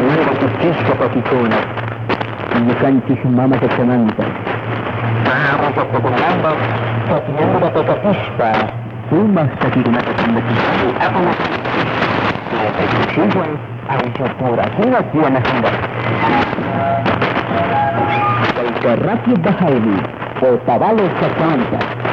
Mango Kuchisco Papicona. Yukanchis Mama Techananta. Mahago Papocomamba. Papiñango Papapispa. Pumas Takigunata Kandakisku. Ako na. Nagkakisiwan ang syupura. Sinasya na handa. Kay Karapyo Bahaili o Tabalo sa Santa.